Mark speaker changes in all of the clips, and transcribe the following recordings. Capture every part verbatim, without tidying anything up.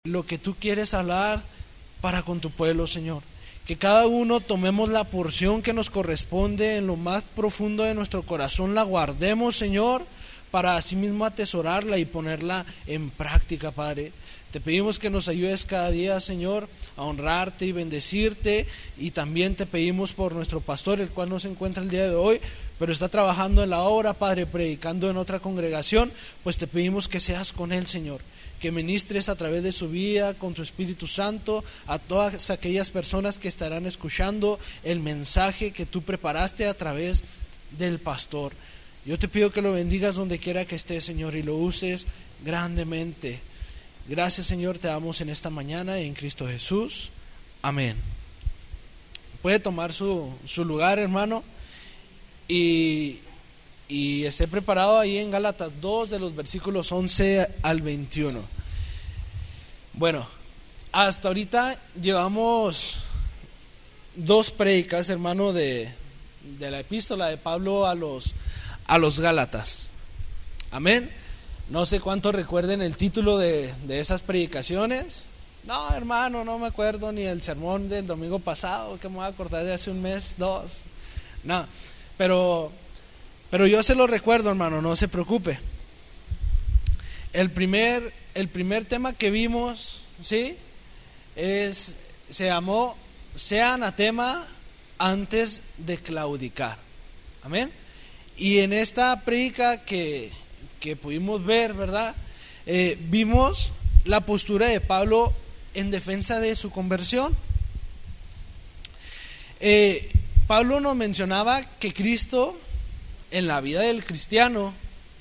Speaker 1: lo que tú quieres hablar para con tu pueblo, Señor. Que cada uno tomemos la porción que nos corresponde en lo más profundo de nuestro corazón, la guardemos, Señor, para así mismo atesorarla y ponerla en práctica, Padre. Te pedimos que nos ayudes cada día, Señor, a honrarte y bendecirte, y también te pedimos por nuestro pastor, el cual no se encuentra el día de hoy, pero está trabajando en la obra, Padre, predicando en otra congregación. Pues te pedimos que seas con él, Señor, que ministres a través de su vida con tu Espíritu Santo a todas aquellas personas que estarán escuchando el mensaje que tú preparaste a través del pastor. Yo te pido que lo bendigas donde quiera que esté, Señor, y lo uses grandemente. Gracias, Señor, te damos en esta mañana en Cristo Jesús. Amén. Puede tomar su, su lugar, hermano, y... Y esté preparado ahí en Gálatas dos, de los versículos once al veintiuno. Bueno, hasta ahorita llevamos dos prédicas, hermano, de, de la epístola de Pablo a los, a los Gálatas. Amén. No sé cuántos recuerden el título de, de esas predicaciones. No, hermano, no me acuerdo ni el sermón del domingo pasado, que me voy a acordar de hace un mes, dos. No, pero... Pero yo se lo recuerdo, hermano, no se preocupe. El primer, el primer tema que vimos, ¿sí? Es, se llamó sea anatema antes de claudicar. Amén. Y en esta predica que, que pudimos ver, ¿verdad? Eh, vimos la postura de Pablo en defensa de su conversión. Eh, Pablo nos mencionaba que Cristo, en la vida del cristiano,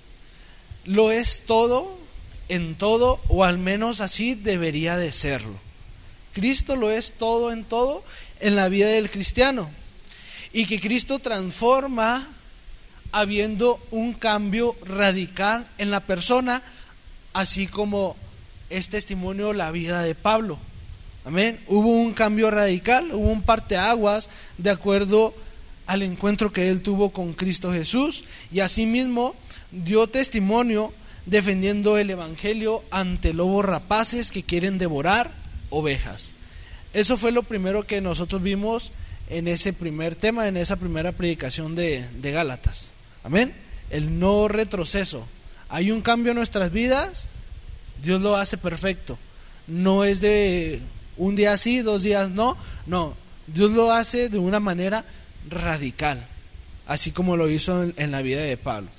Speaker 1: lo es todo en todo, o al menos así debería de serlo. Cristo lo es todo en todo en la vida del cristiano, y que Cristo transforma habiendo un cambio radical en la persona, así como es testimonio la vida de Pablo. Amén. Hubo un cambio radical, hubo un parteaguas de acuerdo al encuentro que él tuvo con Cristo Jesús, y asimismo dio testimonio defendiendo el evangelio ante lobos rapaces que quieren devorar ovejas. Eso fue lo primero que nosotros vimos en ese primer tema, en esa primera predicación de, de Gálatas. Amén. El no retroceso. Hay un cambio en nuestras vidas, Dios lo hace perfecto. No es de un día sí, dos días no. No, Dios lo hace de una manera radical, así como lo hizo en, en la vida de Pablo.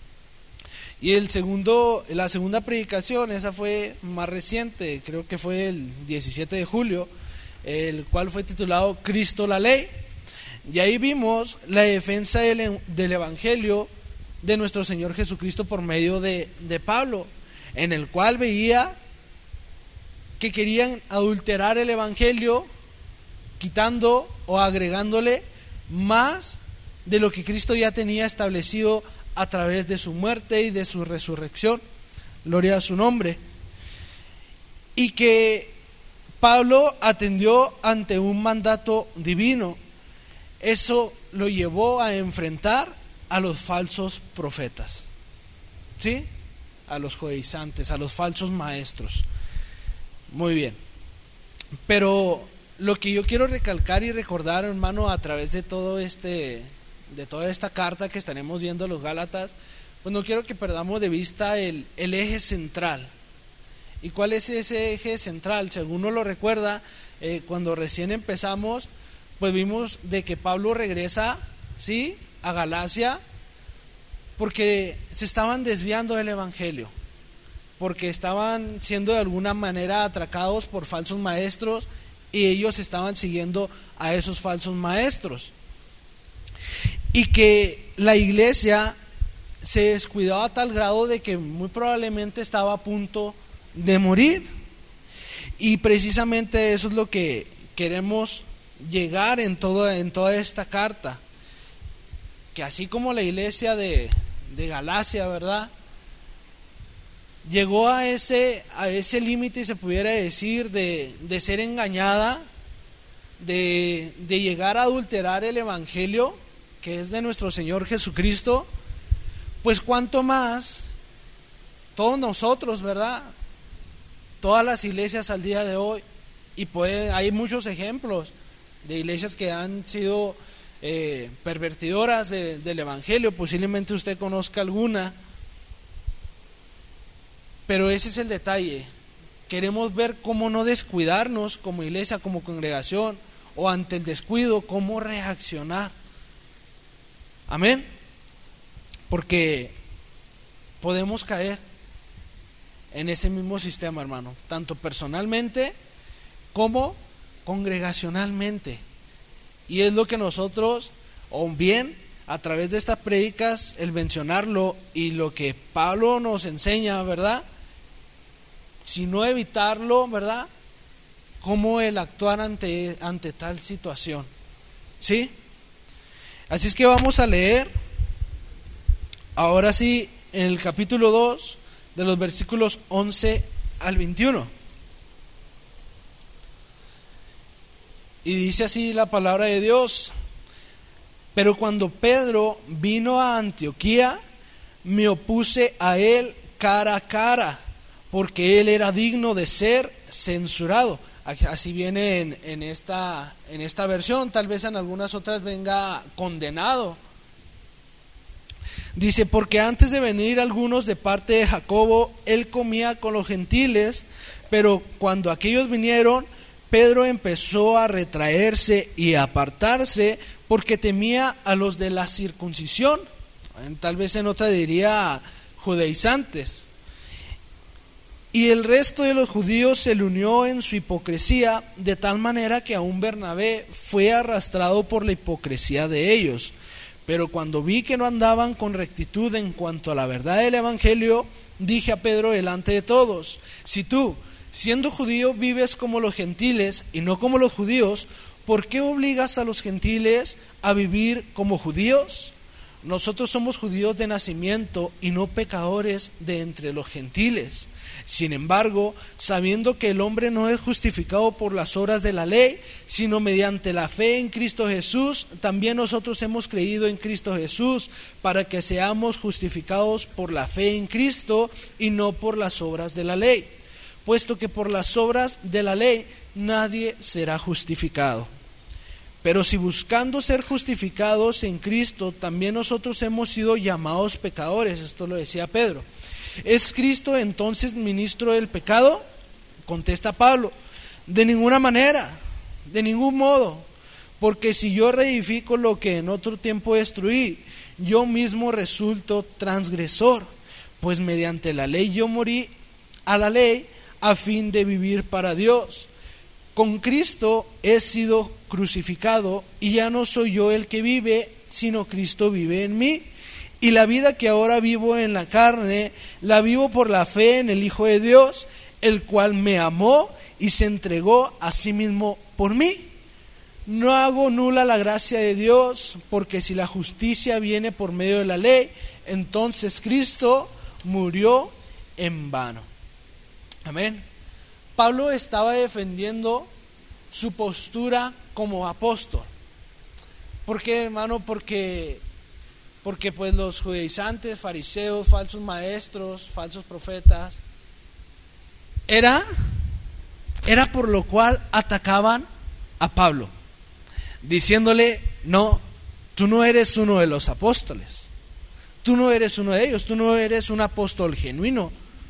Speaker 1: Y el segundo, la segunda predicación, esa fue más reciente, creo que fue el diecisiete de julio, el cual fue titulado Cristo la ley, y ahí vimos la defensa del, del evangelio de nuestro Señor Jesucristo por medio de, de Pablo, en el cual veía que querían adulterar el evangelio quitando o agregándole más de lo que Cristo ya tenía establecido a través de su muerte y de su resurrección. Gloria a su nombre. Y que Pablo atendió ante un mandato divino. Eso lo llevó a enfrentar a los falsos profetas, ¿sí? A los judaizantes, a los falsos maestros. Muy bien. Pero lo que yo quiero recalcar y recordar, hermano, a través de todo este, de toda esta carta que estaremos viendo a los Gálatas, pues no quiero que perdamos de vista el, el eje central. ¿Y cuál es ese eje central? Si alguno lo recuerda, eh, cuando recién empezamos, pues vimos de que Pablo regresa, ¿sí?, a Galacia, porque se estaban desviando del evangelio, porque estaban siendo de alguna manera atracados por falsos maestros, y ellos estaban siguiendo a esos falsos maestros, y que la iglesia se descuidaba a tal grado de que muy probablemente estaba a punto de morir. Y precisamente eso es lo que queremos llegar en, todo, en toda esta carta, que así como la iglesia de, de Galacia, ¿verdad?, llegó a ese, a ese límite, se pudiera decir, de, de ser engañada, de, de llegar a adulterar el evangelio que es de nuestro Señor Jesucristo, pues cuánto más todos nosotros, ¿verdad?, todas las iglesias al día de hoy, y puede, hay muchos ejemplos de iglesias que han sido eh, pervertidoras de, del evangelio, posiblemente usted conozca alguna, pero ese es el detalle. Queremos ver cómo no descuidarnos como iglesia, como congregación, o ante el descuido, cómo reaccionar. Amén. Porque podemos caer en ese mismo sistema, hermano, tanto personalmente como congregacionalmente. Y es lo que nosotros, o bien a través de estas prédicas, el mencionarlo y lo que Pablo nos enseña, ¿verdad? Si no evitarlo, ¿verdad? Cómo el actuar ante, ante tal situación. ¿Sí? Así es que vamos a leer ahora sí en el capítulo dos, de los versículos once al veintiuno. Y dice así la palabra de Dios: pero cuando Pedro vino a Antioquía, me opuse a él cara a cara, porque él era digno de ser censurado. Así viene en, en, esta, en esta versión, tal vez en algunas otras venga condenado. Dice: porque antes de venir algunos de parte de Jacobo, él comía con los gentiles, pero cuando aquellos vinieron, Pedro empezó a retraerse y a apartarse, porque temía a los de la circuncisión. Tal vez en otra diría judaizantes. Y el resto de los judíos se le unió en su hipocresía, de tal manera que aún Bernabé fue arrastrado por la hipocresía de ellos. Pero cuando vi que no andaban con rectitud en cuanto a la verdad del evangelio, dije a Pedro delante de todos: si tú, siendo judío, vives como los gentiles y no como los judíos, ¿por qué obligas a los gentiles a vivir como judíos? Nosotros somos judíos de nacimiento y no pecadores de entre los gentiles. Sin embargo, sabiendo que el hombre no es justificado por las obras de la ley, sino mediante la fe en Cristo Jesús, también nosotros hemos creído en Cristo Jesús, para que seamos justificados por la fe en Cristo y no por las obras de la ley, puesto que por las obras de la ley nadie será justificado. Pero si buscando ser justificados en Cristo, también nosotros hemos sido llamados pecadores, esto lo decía Pedro, ¿es Cristo entonces ministro del pecado? Contesta Pablo: de ninguna manera, de ningún modo, porque si yo reedifico lo que en otro tiempo destruí, yo mismo resulto transgresor, pues mediante la ley yo morí a la ley a fin de vivir para Dios. Con Cristo he sido crucificado, y ya no soy yo el que vive, sino Cristo vive en mí. Y la vida que ahora vivo en la carne, la vivo por la fe en el Hijo de Dios, el cual me amó y se entregó a sí mismo por mí. No hago nula la gracia de Dios, porque si la justicia viene por medio de la ley, entonces Cristo murió en vano. Amén. Pablo estaba defendiendo su postura como apóstol. ¿Por qué, hermano? Porque, porque pues los judaizantes, fariseos, falsos maestros, falsos profetas, era, era por lo cual atacaban a Pablo, diciéndole: no, tú no eres uno de los apóstoles, tú no eres uno de ellos, tú no eres un apóstol genuino.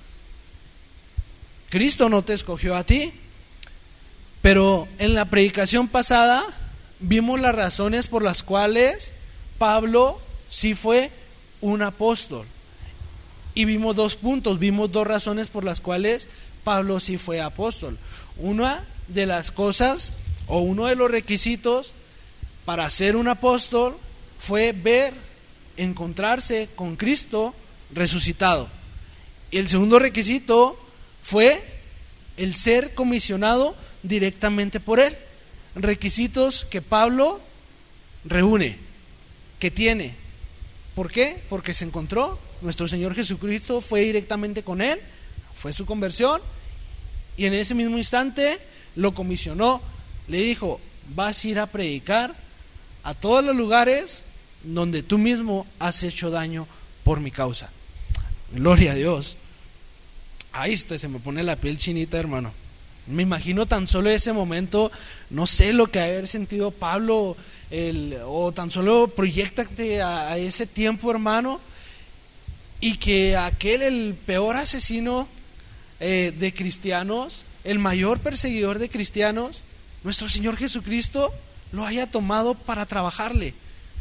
Speaker 1: Cristo no te escogió a ti. Pero en la predicación pasada vimos las razones por las cuales Pablo sí fue un apóstol. Y vimos dos puntos, vimos dos razones por las cuales Pablo sí fue apóstol. Una de las cosas, o uno de los requisitos para ser un apóstol, fue ver, encontrarse con Cristo resucitado. Y el segundo requisito fue el ser comisionado directamente por él. Requisitos que Pablo reúne, que tiene. ¿Por qué? Porque se encontró, nuestro Señor Jesucristo fue directamente con él, fue su conversión, y en ese mismo instante lo comisionó, le dijo: vas a ir a predicar a todos los lugares donde tú mismo has hecho daño por mi causa. Gloria a Dios. Ahí está, se me pone la piel chinita, hermano. Me imagino tan solo ese momento, no sé lo que haber sentido Pablo, el, o tan solo proyéctate a, a ese tiempo, hermano, y que aquel, el peor asesino eh, de cristianos, el mayor perseguidor de cristianos, nuestro Señor Jesucristo, lo haya tomado para trabajarle.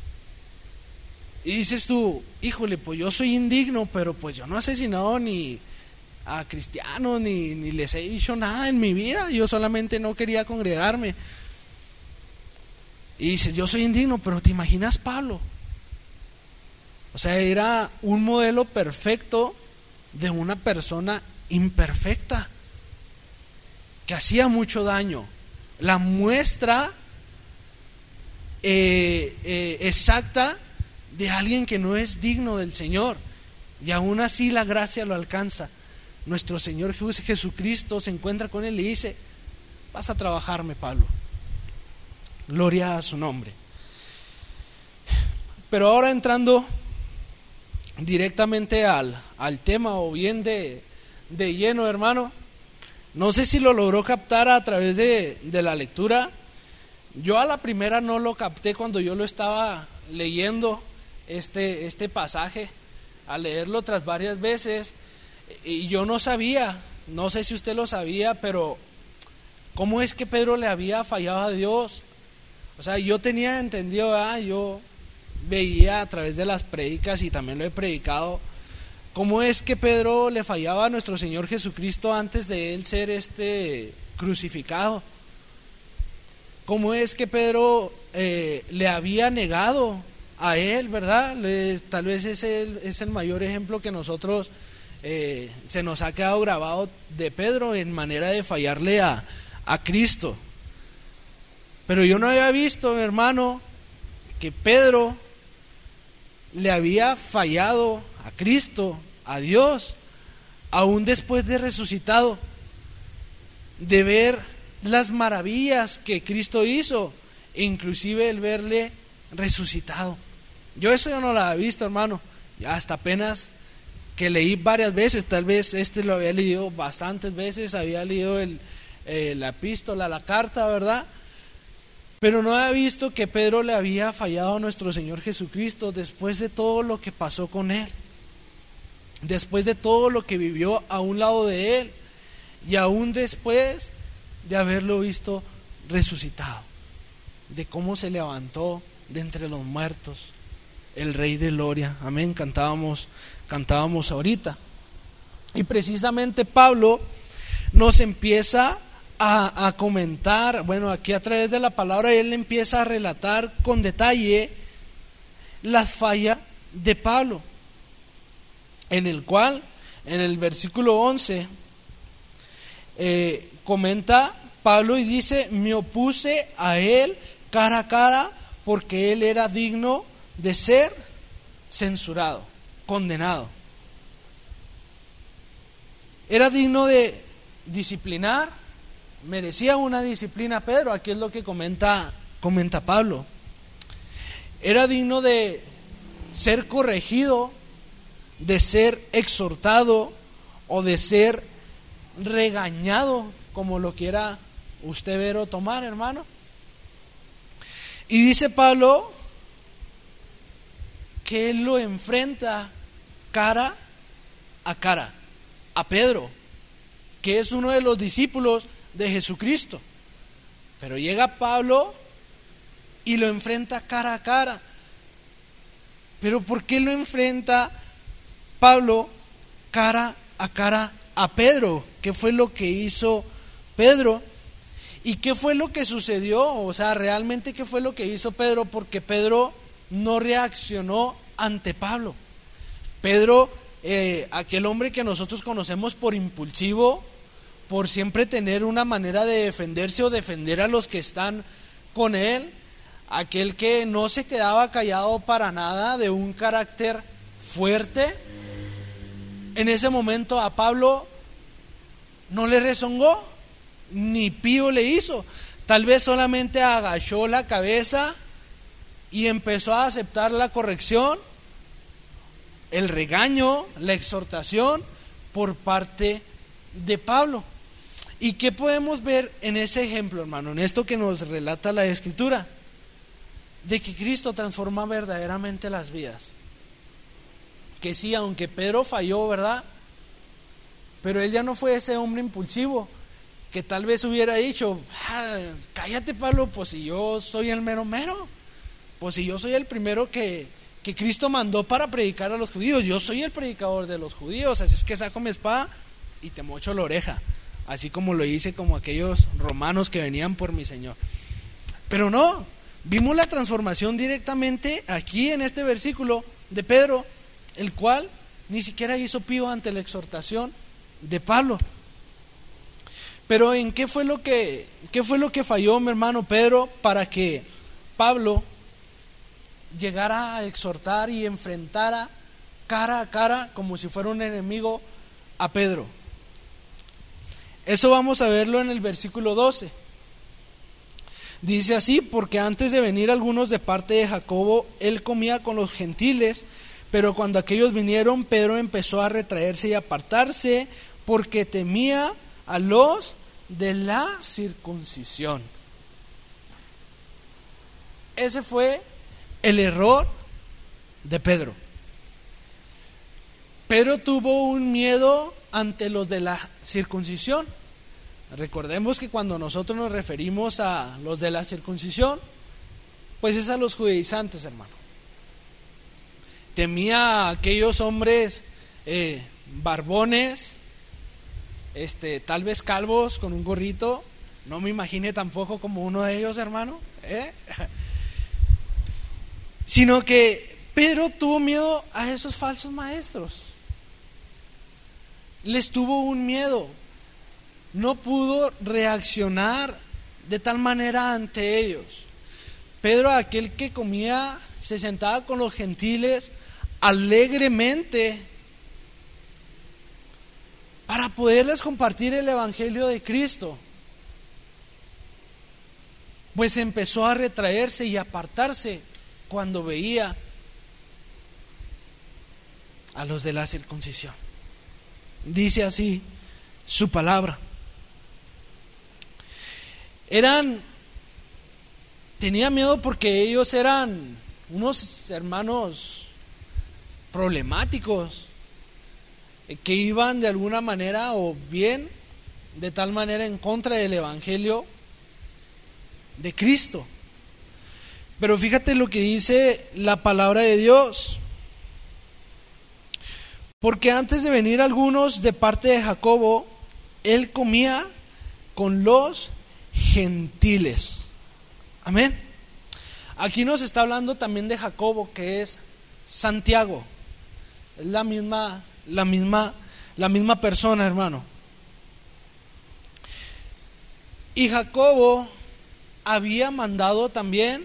Speaker 1: Y dices tú, híjole, pues yo soy indigno, pero pues yo no he asesinado ni a cristianos, ni, ni les he dicho nada en mi vida, yo solamente no quería congregarme. Y dices, yo soy indigno, pero ¿te imaginas Pablo? O sea, era un modelo perfecto de una persona imperfecta, que hacía mucho daño. La muestra eh, eh, exacta de alguien que no es digno del Señor, y aún así la gracia lo alcanza. Nuestro Señor Jesucristo se encuentra con él y dice, vas a trabajarme, Pablo. Gloria a su nombre. Pero ahora entrando directamente al, al tema, o bien de, de lleno, hermano, no sé si lo logró captar a través de, de la lectura. Yo a la primera no lo capté cuando yo lo estaba leyendo, este, este pasaje, al leerlo tras varias veces. Y yo no sabía, no sé si usted lo sabía, pero ¿cómo es que Pedro le había fallado a Dios? O sea, yo tenía entendido, ah, yo veía a través de las prédicas, y también lo he predicado, cómo es que Pedro le fallaba a nuestro Señor Jesucristo antes de él ser este crucificado. Cómo es que Pedro eh, le había negado a él, ¿verdad? Le, tal vez es el, es el mayor ejemplo que nosotros Eh, se nos ha quedado grabado de Pedro en manera de fallarle a, a Cristo. Pero yo no había visto, hermano, que Pedro le había fallado a Cristo, a Dios, aún después de resucitado, de ver las maravillas que Cristo hizo, inclusive el verle resucitado. Yo eso ya no lo había visto, hermano, ya hasta apenas que leí varias veces, tal vez este lo había leído bastantes veces, había leído el, eh, la epístola, la carta, ¿verdad? Pero no había visto que Pedro le había fallado a nuestro Señor Jesucristo después de todo lo que pasó con él, después de todo lo que vivió a un lado de él, y aún después de haberlo visto resucitado, de cómo se levantó de entre los muertos, el Rey de Gloria. Amén, cantábamos cantábamos ahorita. Y precisamente Pablo nos empieza a, a comentar, bueno, aquí a través de la palabra él empieza a relatar con detalle la falla de Pablo, en el cual en el versículo once eh, comenta Pablo y dice, me opuse a él cara a cara porque él era digno de ser censurado, condenado. Era digno de disciplinar, merecía una disciplina Pedro, aquí es lo que comenta, comenta Pablo. Era digno de ser corregido, de ser exhortado o de ser regañado, como lo quiera usted ver o tomar, hermano. Y dice Pablo que él lo enfrenta cara a cara a Pedro, que es uno de los discípulos de Jesucristo. Pero llega Pablo y lo enfrenta cara a cara. Pero ¿por qué lo enfrenta Pablo cara a cara a Pedro? ¿Qué fue lo que hizo Pedro? ¿Y qué fue lo que sucedió? O sea, realmente qué fue lo que hizo Pedro, porque Pedro no reaccionó ante Pablo. Pedro, eh, aquel hombre que nosotros conocemos por impulsivo, por siempre tener una manera de defenderse o defender a los que están con él, aquel que no se quedaba callado para nada, de un carácter fuerte. En ese momento a Pablo no le rezongó, ni pío le hizo. Tal vez solamente agachó la cabeza y empezó a aceptar la corrección, el regaño, la exhortación por parte de Pablo. ¿Y qué podemos ver en ese ejemplo, hermano? En esto que nos relata la Escritura, de que Cristo transforma verdaderamente las vidas. Que sí, aunque Pedro falló, ¿verdad? Pero él ya no fue ese hombre impulsivo que tal vez hubiera dicho, ah, cállate Pablo, pues si yo soy el mero mero, pues si yo soy el primero que, que Cristo mandó para predicar a los judíos, yo soy el predicador de los judíos, así es que saco mi espada y te mocho la oreja, así como lo hice como aquellos romanos que venían por mi Señor. Pero no, vimos la transformación directamente aquí en este versículo de Pedro, el cual ni siquiera hizo pío ante la exhortación de Pablo. Pero ¿en qué fue lo que qué fue lo que falló, mi hermano Pedro, para que Pablo llegara a exhortar y enfrentara cara a cara como si fuera un enemigo a Pedro? Eso vamos a verlo en el versículo doce. Dice así: porque antes de venir algunos de parte de Jacobo, él comía con los gentiles, pero cuando aquellos vinieron, Pedro empezó a retraerse y apartarse, porque temía a los de la circuncisión. Ese fue el error de Pedro. Pedro tuvo un miedo ante los de la circuncisión. Recordemos que cuando nosotros nos referimos a los de la circuncisión, pues es a los judaizantes, hermano. Temía a aquellos hombres eh, barbones, este, tal vez calvos con un gorrito. No me imagine tampoco como uno de ellos, hermano, ¿eh? Sino que Pedro tuvo miedo a esos falsos maestros. Les tuvo un miedo. No pudo reaccionar de tal manera ante ellos. Pedro, aquel que comía, se sentaba con los gentiles alegremente para poderles compartir el evangelio de Cristo, pues empezó a retraerse y apartarse cuando veía a los de la circuncisión. Dice así su palabra. Eran, tenía miedo porque ellos eran unos hermanos problemáticos, que iban de alguna manera o bien de tal manera en contra del evangelio de Cristo. Pero fíjate lo que dice la palabra de Dios: porque antes de venir algunos de parte de Jacobo, él comía con los gentiles. Amén. Aquí nos está hablando también de Jacobo, que es Santiago. Es la misma, la misma, la misma persona, hermano. Y Jacobo había mandado también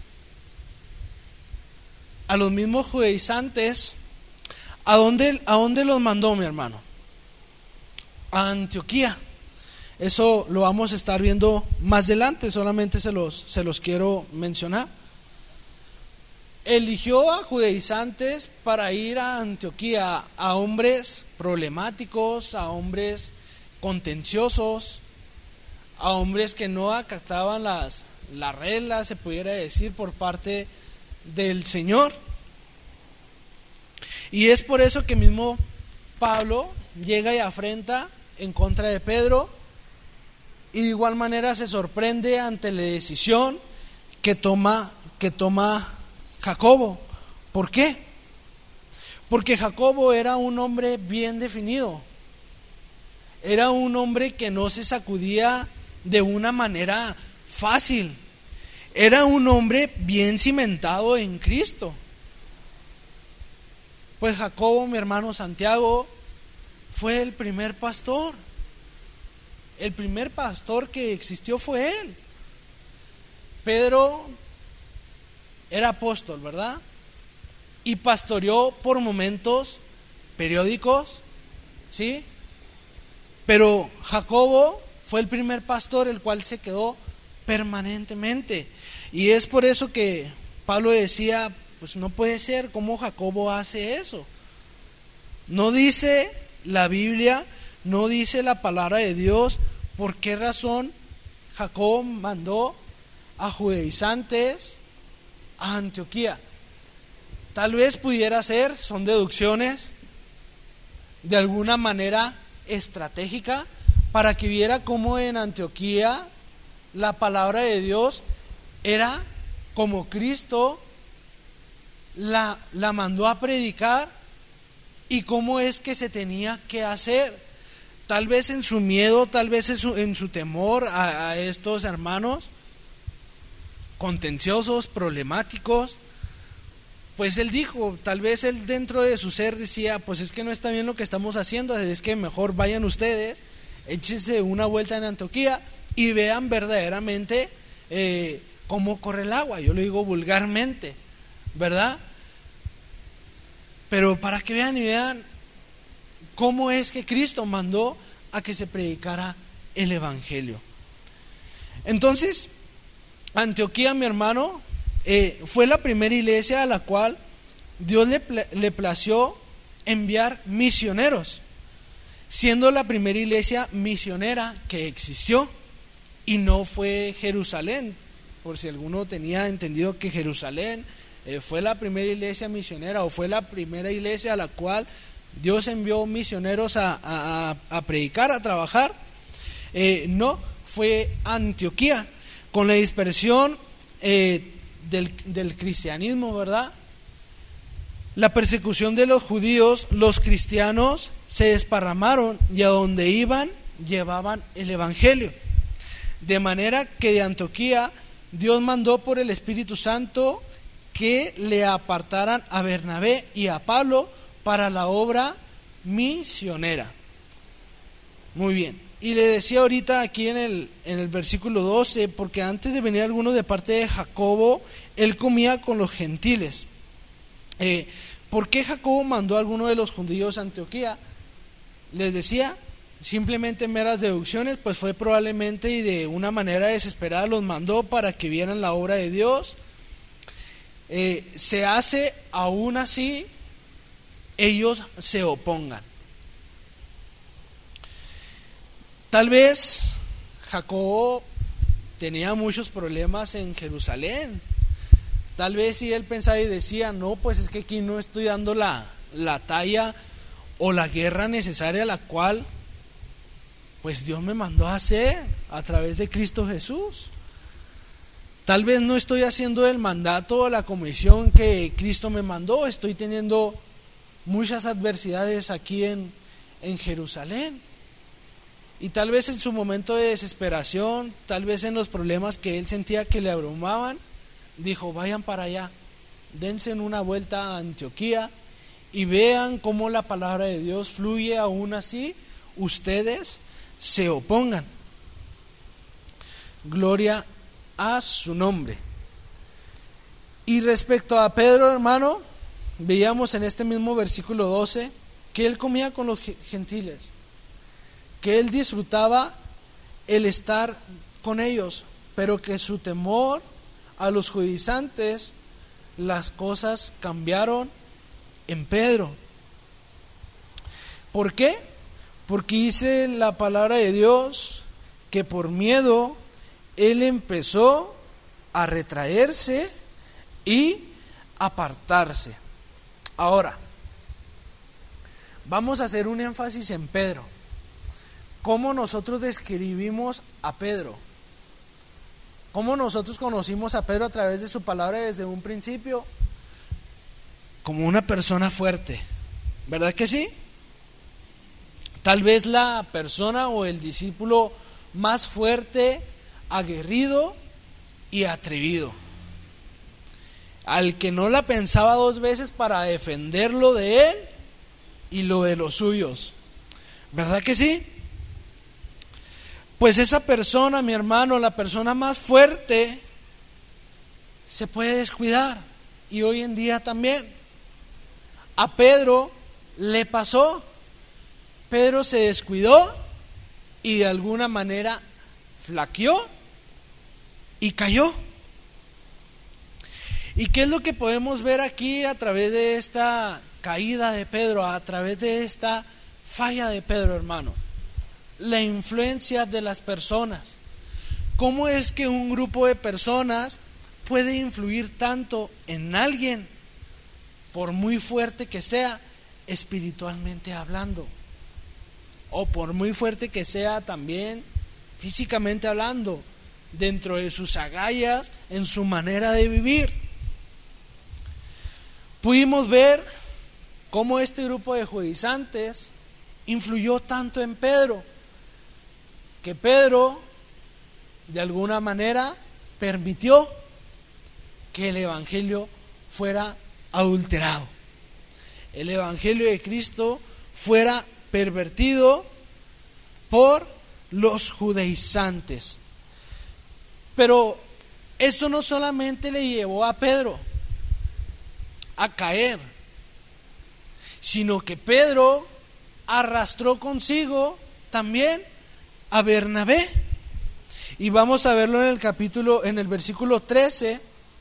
Speaker 1: a los mismos judaizantes. ¿A dónde, a dónde los mandó, mi hermano? A Antioquía. Eso lo vamos a estar viendo más adelante, solamente se los, se los quiero mencionar. Eligió a judaizantes para ir a Antioquía, a hombres problemáticos, a hombres contenciosos, a hombres que no acataban las, las reglas, se pudiera decir, por parte del Señor. Y es por eso que mismo Pablo llega y afrenta en contra de Pedro, y de igual manera se sorprende ante la decisión que toma, que toma Jacobo. ¿Por qué? Porque Jacobo era un hombre bien definido, era un hombre que no se sacudía de una manera fácil, era un hombre bien cimentado en Cristo. Pues Jacobo, mi hermano Santiago, fue el primer pastor. El primer pastor que existió fue él. Pedro era apóstol, ¿verdad? Y pastoreó por momentos periódicos, ¿sí? Pero Jacobo fue el primer pastor, el cual se quedó permanentemente. Y es por eso que Pablo decía, pues no puede ser, ¿cómo Jacobo hace eso? No dice la Biblia, no dice la palabra de Dios por qué razón Jacobo mandó a judaizantes a Antioquía. Tal vez pudiera ser, son deducciones, de alguna manera estratégica, para que viera cómo en Antioquía la palabra de Dios era como Cristo la, la mandó a predicar y cómo es que se tenía que hacer. Tal vez en su miedo, tal vez en su, en su temor a, a estos hermanos contenciosos, problemáticos, pues él dijo, tal vez él dentro de su ser decía, pues es que no está bien lo que estamos haciendo, es que mejor vayan ustedes, échense una vuelta en Antioquía y vean verdaderamente eh, cómo corre el agua. Yo lo digo vulgarmente, ¿verdad? Pero para que vean y vean cómo es que Cristo mandó a que se predicara el Evangelio. Entonces, Antioquía, mi hermano, eh, fue la primera iglesia a la cual Dios le, le plació enviar misioneros, siendo la primera iglesia misionera que existió, y no fue Jerusalén, por si alguno tenía entendido que Jerusalén eh, fue la primera iglesia misionera o fue la primera iglesia a la cual Dios envió misioneros a, a, a predicar, a trabajar. Eh, no, fue Antioquía, con la dispersión eh, del, del cristianismo, ¿verdad? La persecución de los judíos, los cristianos se desparramaron y a donde iban llevaban el evangelio. De manera que de Antioquía Dios mandó por el Espíritu Santo que le apartaran a Bernabé y a Pablo para la obra misionera. Muy bien. Y le decía ahorita aquí en el, en el versículo doce, porque antes de venir alguno de parte de Jacobo, él comía con los gentiles. Eh, ¿Por qué Jacobo mandó a alguno de los judíos a Antioquía? Les decía, simplemente meras deducciones, pues fue probablemente y de una manera desesperada los mandó para que vieran la obra de Dios. Eh, se hace aún así, ellos se opongan. Tal vez Jacobo tenía muchos problemas en Jerusalén. Tal vez si él pensaba y decía, no, pues es que aquí no estoy dando la, la talla o la guerra necesaria a la cual pues Dios me mandó a hacer a través de Cristo Jesús. Tal vez no estoy haciendo el mandato o la comisión que Cristo me mandó, estoy teniendo muchas adversidades aquí en, en Jerusalén. Y tal vez en su momento de desesperación, tal vez en los problemas que él sentía que le abrumaban, dijo, vayan para allá, dense una vuelta a Antioquía y vean cómo la palabra de Dios fluye. Aún así ustedes se opongan. Gloria a su nombre. Y respecto a Pedro, hermano, veíamos en este mismo versículo doce que él comía con los gentiles, que él disfrutaba el estar con ellos, pero que su temor a los judaizantes, las cosas cambiaron en Pedro. ¿Por qué? Porque dice la palabra de Dios que por miedo él empezó a retraerse y apartarse. Ahora, vamos a hacer un énfasis en Pedro. ¿Cómo nosotros describimos a Pedro? ¿Cómo nosotros conocimos a Pedro a través de su palabra desde un principio? Como una persona fuerte, ¿verdad que sí? Tal vez la persona o el discípulo más fuerte, aguerrido y atrevido, al que no la pensaba dos veces para defenderlo de él y lo de los suyos, ¿verdad que sí? Pues esa persona, mi hermano, la persona más fuerte, se puede descuidar, y hoy en día también. A Pedro le pasó. Pedro se descuidó y de alguna manera flaqueó y cayó. ¿Y qué es lo que podemos ver aquí a través de esta caída de Pedro, a través de esta falla de Pedro, hermano? la influencia de las personas. ¿Cómo es que un grupo de personas puede influir tanto en alguien, por muy fuerte que sea, espiritualmente hablando? O por muy fuerte que sea también físicamente hablando, dentro de sus agallas, en su manera de vivir. Pudimos ver cómo este grupo de judaizantes influyó tanto en Pedro, que Pedro de alguna manera permitió que el evangelio fuera adulterado, el evangelio de Cristo fuera pervertido por los judaizantes. Pero eso no solamente le llevó a Pedro a caer, sino que Pedro arrastró consigo también a Bernabé. Y vamos a verlo en el capítulo, en el versículo trece,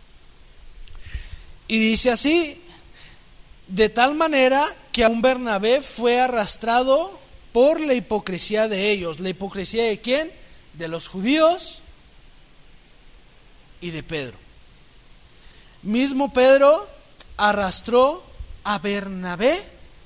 Speaker 1: y dice así: de tal manera que aún Bernabé fue arrastrado por la hipocresía de ellos. ¿La hipocresía de quién? De los judíos y de Pedro. Mismo Pedro arrastró a Bernabé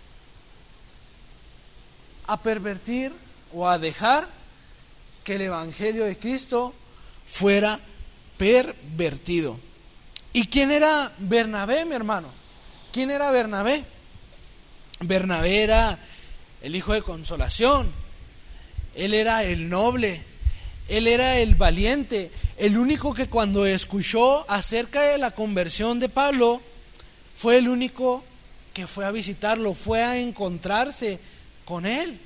Speaker 1: a pervertir o a dejar que el evangelio de Cristo fuera pervertido. ¿Y quién era Bernabé, mi hermano? ¿Quién era Bernabé? Bernabé era el hijo de consolación, él era el noble, él era el valiente, el único que cuando escuchó acerca de la conversión de Pablo, fue el único que fue a visitarlo, fue a encontrarse con él.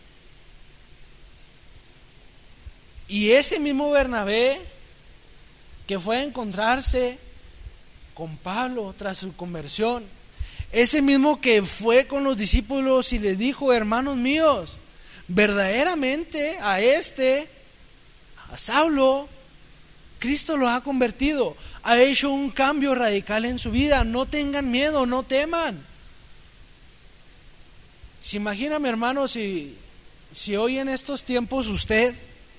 Speaker 1: Y ese mismo Bernabé que fue a encontrarse con Pablo tras su conversión, ese mismo que fue con los discípulos y les dijo: hermanos míos, verdaderamente a este, a Saulo, Cristo lo ha convertido, ha hecho un cambio radical en su vida, no tengan miedo, no teman. ¿Se imagina, mi hermano, si, si hoy en estos tiempos usted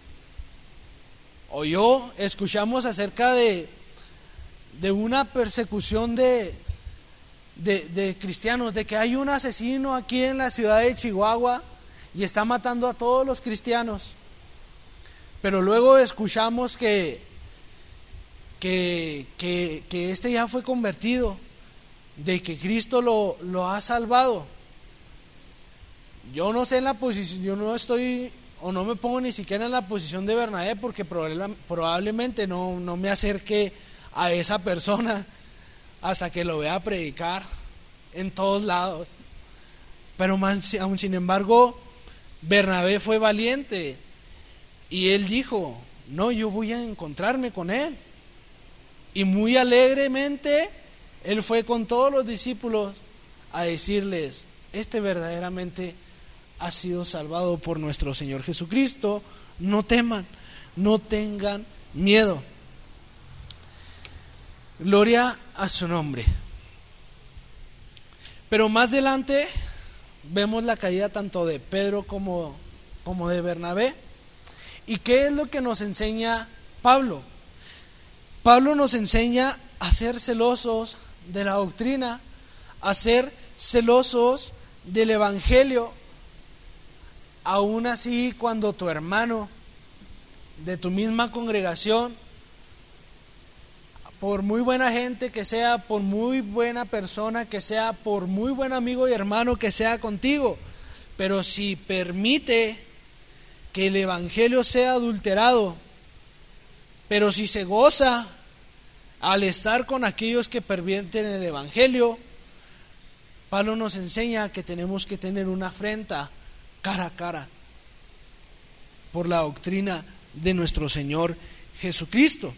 Speaker 1: o yo escuchamos acerca de, de una persecución de, de, de cristianos, de que hay un asesino aquí en la ciudad de Chihuahua y está matando a todos los cristianos, pero luego escuchamos que, que, que, que este ya fue convertido, de que Cristo lo, lo ha salvado? Yo no sé en la posición, yo no estoy o no me pongo ni siquiera en la posición de Bernabé, porque probablemente no, no me acerque a esa persona hasta que lo vea predicar en todos lados. Pero más, aún sin embargo, Bernabé fue valiente y él dijo: no, yo voy a encontrarme con él. Y muy alegremente él fue con todos los discípulos a decirles: este verdaderamente ha sido salvado por nuestro Señor Jesucristo, no teman, no tengan miedo. Gloria a su nombre. Pero más adelante vemos la caída tanto de Pedro como, como de Bernabé. ¿Y qué es lo que nos enseña Pablo? Pablo nos enseña a ser celosos de la doctrina, a ser celosos del evangelio. Aún así, cuando tu hermano de tu misma congregación, por muy buena gente que sea, por muy buena persona que sea, por muy buen amigo y hermano que sea contigo, pero si permite que el evangelio sea adulterado, pero si se goza al estar con aquellos que pervierten el evangelio, Pablo nos enseña que tenemos que tener una afrenta cara a cara por la doctrina de nuestro Señor Jesucristo.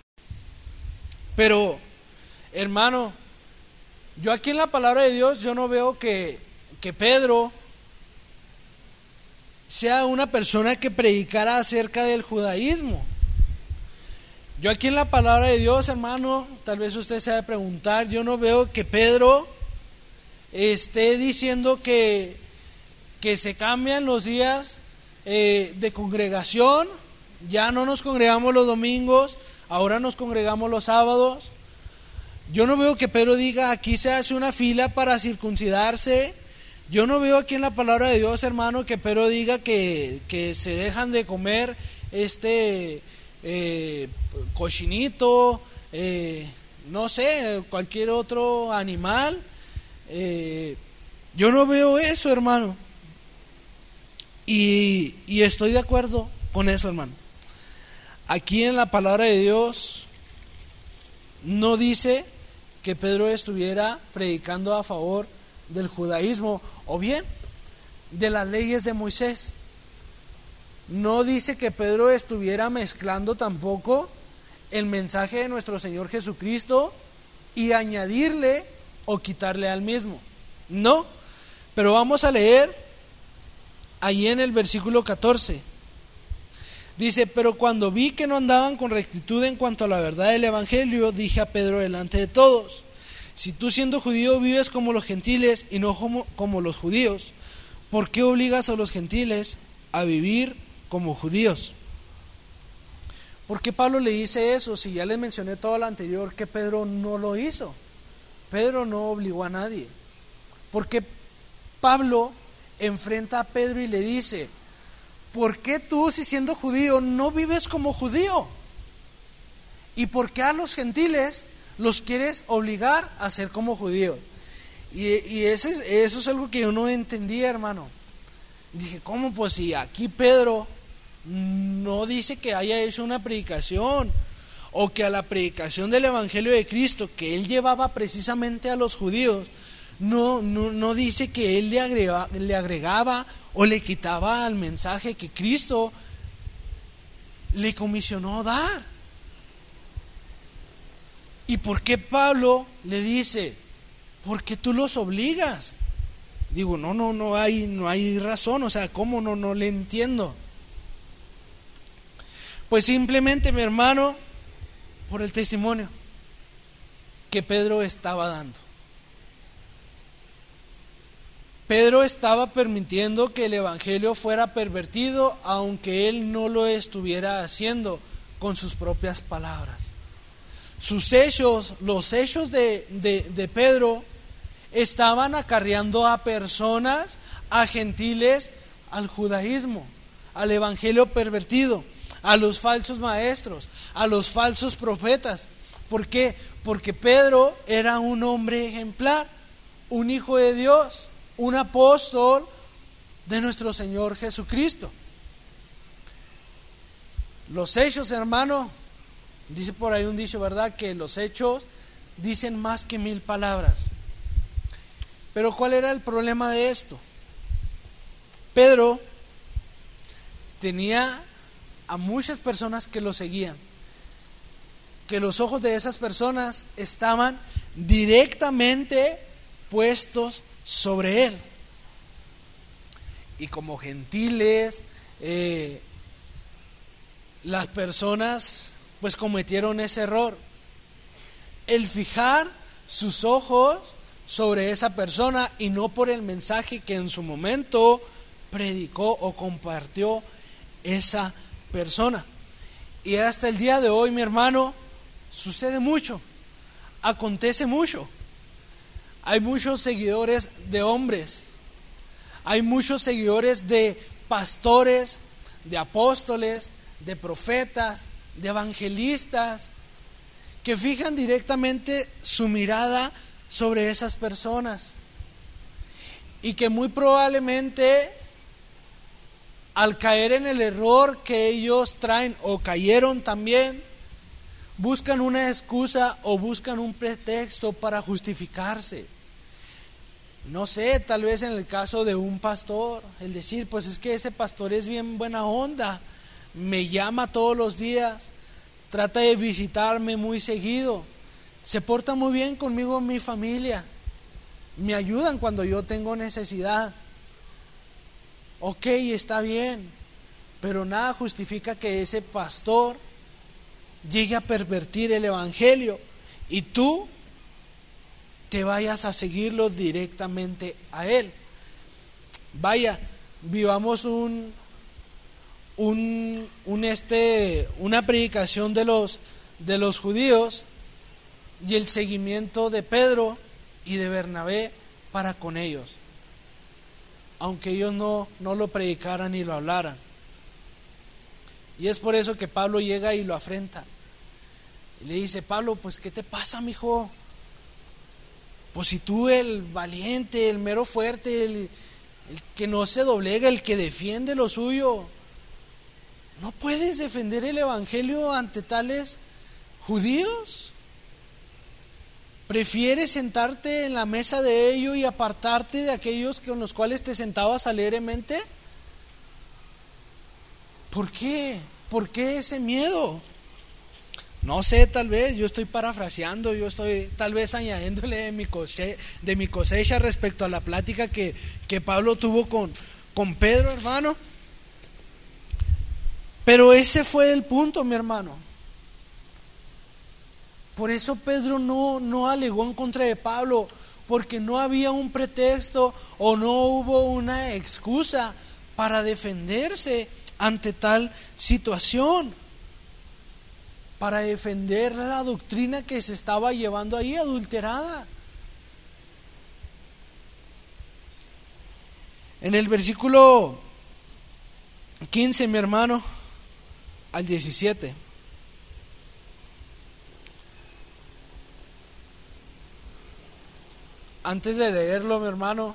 Speaker 1: Pero, hermano, yo aquí en la palabra de Dios yo no veo que, que Pedro sea una persona que predicara acerca del judaísmo. Yo aquí en la palabra de Dios, hermano, tal vez usted se va a preguntar, yo no veo que Pedro esté diciendo que que se cambian los días eh, de congregación, ya no nos congregamos los domingos, ahora nos congregamos los sábados. Yo no veo que Pedro diga, aquí se hace una fila para circuncidarse. Yo no veo aquí en la palabra de Dios, hermano, que Pedro diga que, que se dejan de comer este eh, cochinito, eh, no sé, cualquier otro animal. Eh, yo no veo eso, hermano. Y, y estoy de acuerdo con eso, hermano. Aquí en la palabra de Dios no dice que Pedro estuviera predicando a favor del judaísmo o bien de las leyes de Moisés. No dice que Pedro estuviera mezclando tampoco el mensaje de nuestro Señor Jesucristo y añadirle o quitarle al mismo. No, pero vamos a leer ahí en el versículo catorce. Dice, pero cuando vi que no andaban con rectitud en cuanto a la verdad del evangelio, dije a Pedro delante de todos, si tú siendo judío vives como los gentiles y no como, como los judíos, ¿por qué obligas a los gentiles a vivir como judíos? ¿Por qué Pablo le dice eso? Si ya les mencioné todo lo anterior que Pedro no lo hizo. Pedro no obligó a nadie. Porque Pablo enfrenta a Pedro y le dice, ¿por qué tú, si siendo judío, no vives como judío? ¿Y por qué a los gentiles los quieres obligar a ser como judíos? Y, y ese es, eso es algo que yo no entendía, hermano. Dije, ¿cómo? Pues si aquí Pedro no dice que haya hecho una predicación o que a la predicación del evangelio de Cristo que él llevaba precisamente a los judíos, no, no, no dice que él le agregaba, le agregaba o le quitaba al mensaje que Cristo le comisionó dar. ¿Y por qué Pablo le dice, ¿por qué tú los obligas? Digo, no, no, no hay, no hay razón, o sea, ¿cómo? No, no le entiendo. Pues simplemente, mi hermano, por el testimonio que Pedro estaba dando. Pedro estaba permitiendo que el evangelio fuera pervertido, aunque él no lo estuviera haciendo con sus propias palabras. Sus hechos, los hechos de, de, de Pedro, estaban acarreando a personas, a gentiles, al judaísmo, al evangelio pervertido, a los falsos maestros, a los falsos profetas. ¿Por qué? Porque Pedro era un hombre ejemplar, un hijo de Dios, un apóstol de nuestro Señor Jesucristo. Los hechos, hermano, dice por ahí un dicho, ¿verdad? Que los hechos dicen más que mil palabras. Pero ¿cuál era el problema de esto? Pedro tenía a muchas personas que lo seguían, que los ojos de esas personas estaban directamente puestos sobre él. Y como gentiles, eh, las personas pues cometieron ese error, el fijar sus ojos sobre esa persona y no por el mensaje que en su momento predicó o compartió esa persona. Y hasta el día de hoy, mi hermano, sucede mucho, acontece mucho. Hay muchos seguidores de hombres, hay muchos seguidores de pastores, de apóstoles, de profetas, de evangelistas, que fijan directamente su mirada sobre esas personas y que muy probablemente al caer en el error que ellos traen o cayeron también, buscan una excusa o buscan un pretexto para justificarse. No sé, tal vez en el caso de un pastor, el decir, pues es que ese pastor es bien buena onda, me llama todos los días, trata de visitarme muy seguido, se porta muy bien conmigo en mi familia, me ayudan cuando yo tengo necesidad. Ok, está bien, pero nada justifica que ese pastor llegue a pervertir el evangelio y tú te vayas a seguirlo directamente a él. Vaya, vivamos un, un, un este, una predicación de los, de los judíos y el seguimiento de Pedro y de Bernabé para con ellos, aunque ellos no, no lo predicaran ni lo hablaran. Y es por eso que Pablo llega y lo afrenta. Y le dice: Pablo, pues ¿qué te pasa, mijo? Pues si tú, el valiente, el mero fuerte, el, el que no se doblega, el que defiende lo suyo, ¿no puedes defender el evangelio ante tales judíos? ¿Prefieres sentarte en la mesa de ellos y apartarte de aquellos con los cuales te sentabas alegremente? ¿Por qué? ¿Por qué ese miedo? No sé, tal vez yo estoy parafraseando, yo estoy tal vez añadiéndole de mi cosecha, de mi cosecha respecto a la plática que, que Pablo tuvo con, con Pedro, hermano. Pero ese fue el punto, mi hermano. Por eso Pedro no, no alegó en contra de Pablo, porque no había un pretexto o no hubo una excusa para defenderse ante tal situación, para defender la doctrina que se estaba llevando ahí adulterada. En el versículo quince, mi hermano, al diecisiete, antes de leerlo, mi hermano,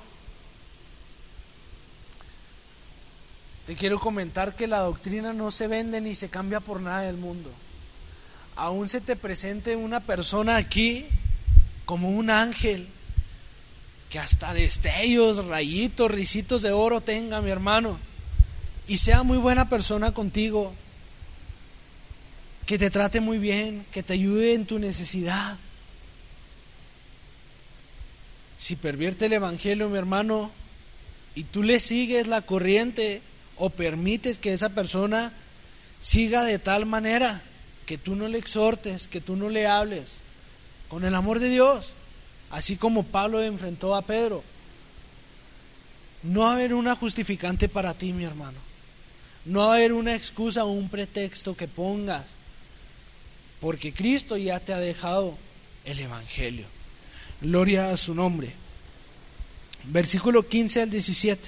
Speaker 1: te quiero comentar que la doctrina no se vende ni se cambia por nada del mundo. Aún se te presente una persona aquí como un ángel, que hasta destellos, rayitos, risitos de oro tenga, mi hermano, y sea muy buena persona contigo, que te trate muy bien, que te ayude en tu necesidad. Si pervierte el evangelio, mi hermano, y tú le sigues la corriente o permites que esa persona siga de tal manera que tú no le exhortes, que tú no le hables con el amor de Dios, así como Pablo enfrentó a Pedro, no va a haber una justificante para ti, mi hermano. No va a haber una excusa o un pretexto que pongas, porque Cristo ya te ha dejado el evangelio. Gloria a su nombre. Versículo quince al diecisiete.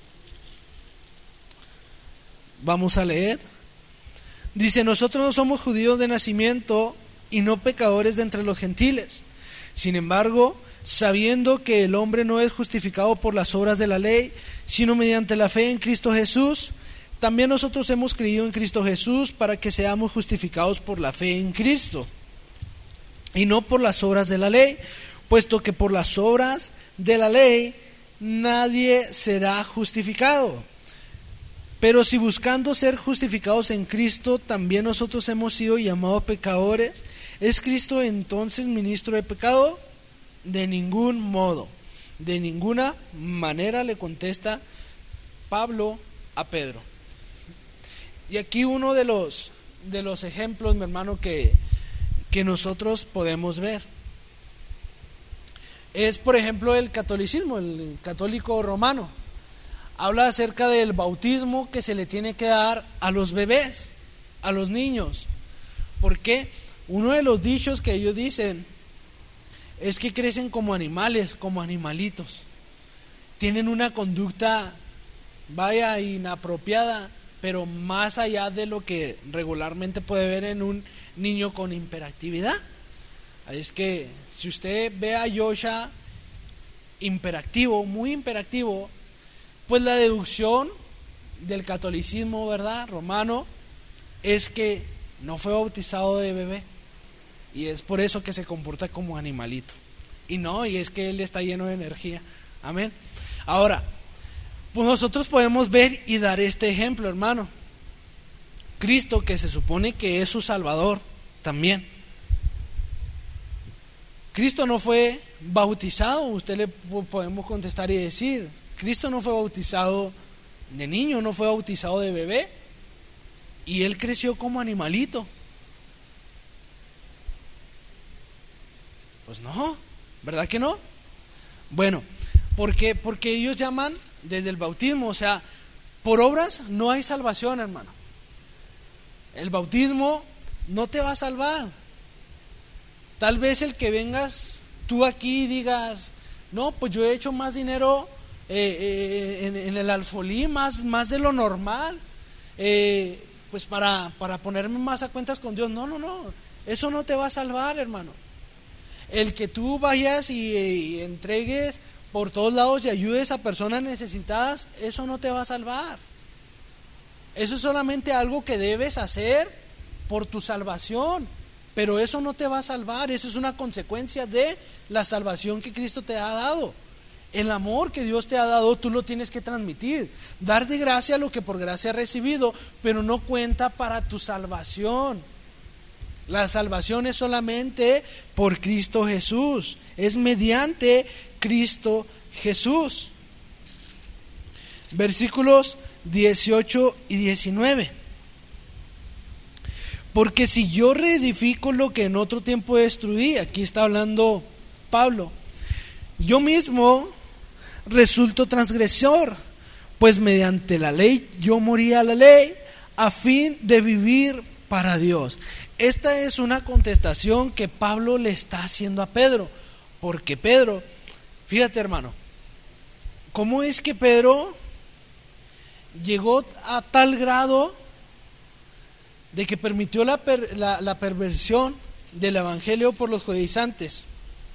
Speaker 1: Vamos a leer. Dice: nosotros no somos judíos de nacimiento y no pecadores de entre los gentiles. Sin embargo, sabiendo que el hombre no es justificado por las obras de la ley, sino mediante la fe en Cristo Jesús, también nosotros hemos creído en Cristo Jesús para que seamos justificados por la fe en Cristo y no por las obras de la ley, puesto que por las obras de la ley nadie será justificado. Pero si buscando ser justificados en Cristo también nosotros hemos sido llamados pecadores, ¿es Cristo entonces ministro de pecado? De ningún modo, de ninguna manera, le contesta Pablo a Pedro. Y aquí uno de los, de los ejemplos, mi hermano, que, que nosotros podemos ver es, por ejemplo, el catolicismo, el católico romano. Habla acerca del bautismo que se le tiene que dar a los bebés, a los niños. Porque uno de los dichos que ellos dicen es que crecen como animales, como animalitos. Tienen una conducta, vaya, inapropiada, pero más allá de lo que regularmente puede ver en un niño con hiperactividad. Es que si usted ve a Joshua hiperactivo, muy hiperactivo, pues la deducción del catolicismo, ¿verdad?, romano, es que no fue bautizado de bebé, y es por eso que se comporta como animalito. Y no, y es que él está lleno de energía. Amén. Ahora, pues nosotros podemos ver y dar este ejemplo, hermano. Cristo, que se supone que es su Salvador, también. Cristo no fue bautizado, usted le podemos contestar y decir, Cristo no fue bautizado de niño, no fue bautizado de bebé, y él creció como animalito. Pues no, ¿verdad que no? Bueno, ¿por qué? Porque ellos llaman desde el bautismo, o sea, por obras no hay salvación, hermano. El bautismo no te va a salvar. Tal vez el que vengas tú aquí y digas, no, pues yo he hecho más dinero eh, eh, en, en el alfolí, más, más de lo normal, eh, pues para, para ponerme más a cuentas con Dios. No, no, no, eso no te va a salvar, hermano. El que tú vayas y, y entregues por todos lados y ayudes a personas necesitadas, eso no te va a salvar. Eso es solamente algo que debes hacer por tu salvación, pero eso no te va a salvar. Eso es una consecuencia de la salvación que Cristo te ha dado. El amor que Dios te ha dado, tú lo tienes que transmitir, dar de gracia lo que por gracia has recibido, pero no cuenta para tu salvación. La salvación es solamente por Cristo Jesús, es mediante Cristo Jesús. Versículos dieciocho y diecinueve. Porque si yo reedifico lo que en otro tiempo destruí, aquí está hablando Pablo, yo mismo resulto transgresor, pues mediante la ley yo morí a la ley a fin de vivir para Dios. Esta es una contestación que Pablo le está haciendo a Pedro, porque Pedro, fíjate hermano, ¿cómo es que Pedro llegó a tal grado de que permitió la, per, la, la perversión del evangelio por los judaizantes?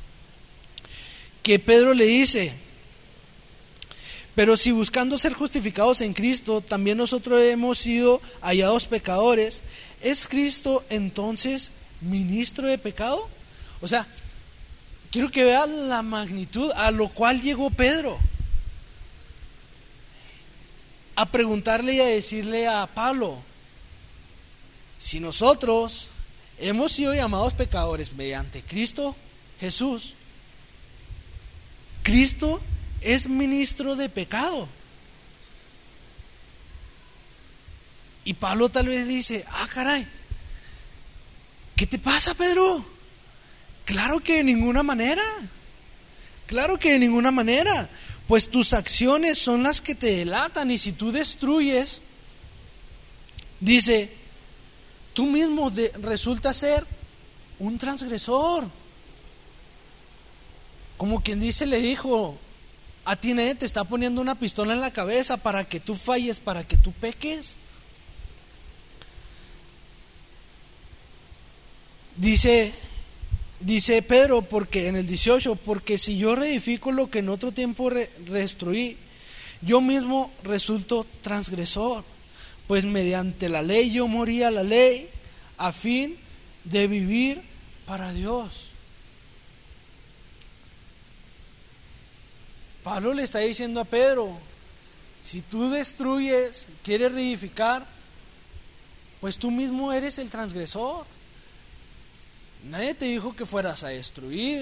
Speaker 1: Que Pedro le dice, pero si buscando ser justificados en Cristo, también nosotros hemos sido hallados pecadores, ¿es Cristo entonces ministro de pecado? O sea, quiero que vean la magnitud a lo cual llegó Pedro, a preguntarle y a decirle a Pablo, si nosotros hemos sido llamados pecadores mediante Cristo Jesús, Cristo es ministro de pecado. Y Pablo tal vez dice, ah caray, ¿qué te pasa, Pedro? Claro que de ninguna manera, claro que de ninguna manera, pues tus acciones son las que te delatan, y si tú destruyes, dice, tú mismo de, resulta ser un transgresor. Como quien dice, le dijo, a ti nadie te está poniendo una pistola en la cabeza para que tú falles, para que tú peques. Dice, dice Pedro, porque en el dieciocho, porque si yo reedifico lo que en otro tiempo re, destruí, yo mismo resulto transgresor, pues mediante la ley yo morí a la ley a fin de vivir para Dios. Pablo le está diciendo a Pedro, si tú destruyes, quieres reedificar, pues tú mismo eres el transgresor. Nadie te dijo que fueras a destruir,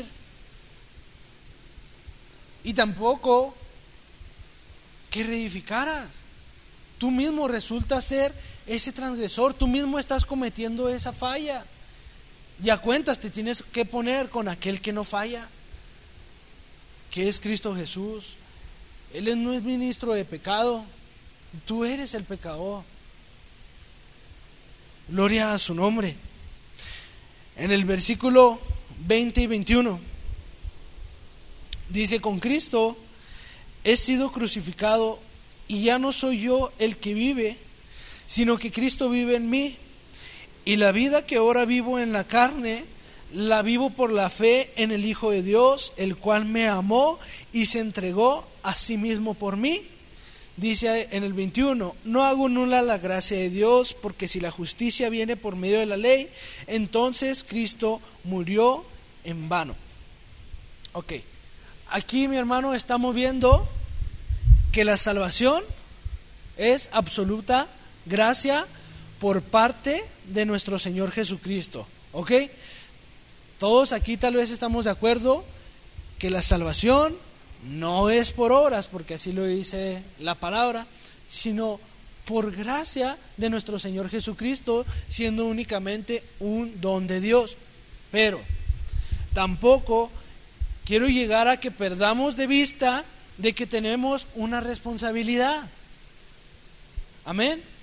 Speaker 1: y tampoco que reedificaras. Tú mismo resultas ser ese transgresor, tú mismo estás cometiendo esa falla. Ya cuentas, te tienes que poner con aquel que no falla, que es Cristo Jesús. Él no es ministro de pecado, tú eres el pecador. Gloria a su nombre. En el versículo veinte y veintiuno dice, con Cristo he sido crucificado, y ya no soy yo el que vive, sino que Cristo vive en mí, y la vida que ahora vivo en la carne, la vivo por la fe en el Hijo de Dios, el cual me amó y se entregó a sí mismo por mí. Dice en el veintiuno, no hago nula la gracia de Dios, porque si la justicia viene por medio de la ley, entonces Cristo murió en vano. Ok, aquí mi hermano estamos viendo que la salvación es absoluta gracia por parte de nuestro Señor Jesucristo. Ok, todos aquí tal vez estamos de acuerdo que la salvación no es por obras, porque así lo dice la palabra, sino por gracia de nuestro Señor Jesucristo, siendo únicamente un don de Dios. Pero tampoco quiero llegar a que perdamos de vista de que tenemos una responsabilidad. Amén.